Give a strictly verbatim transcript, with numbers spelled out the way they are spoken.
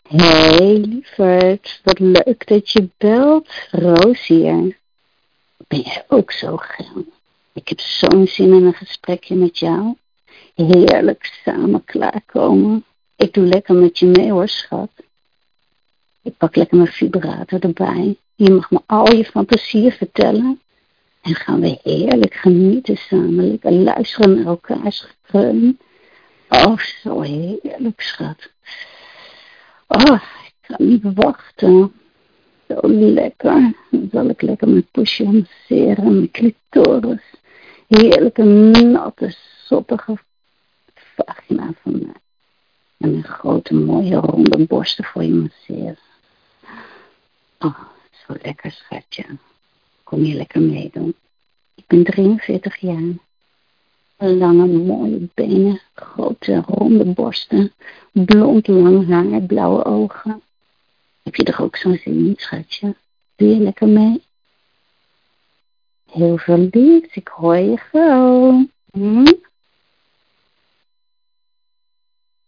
Hey lieverd, wat leuk dat je belt. Roos hier. Ben jij ook zo geil? Ik heb zo'n zin in een gesprekje met jou. Heerlijk samen klaarkomen. Ik doe lekker met je mee hoor, schat. Ik pak lekker mijn vibrator erbij. Je mag me al je fantasieën vertellen. En gaan we heerlijk genieten samen. Lekker luisteren naar elkaars gekreun. Oh, zo heerlijk, schat. Oh, ik kan niet wachten. Zo lekker. Dan zal ik lekker mijn pusje masseren, mijn clitoris. Heerlijke, natte, soppige vagina van mij. En mijn grote, mooie, ronde borsten voor je masseren. Oh, zo lekker, schatje. Kom je lekker meedoen. Ik ben drieënveertig jaar. Lange, mooie benen, grote, ronde borsten, blond, lang haar, blauwe ogen. Heb je er ook zo'n zin in, schatje? Doe je lekker mee? Heel veel liefs, ik hoor je gauw. Hm?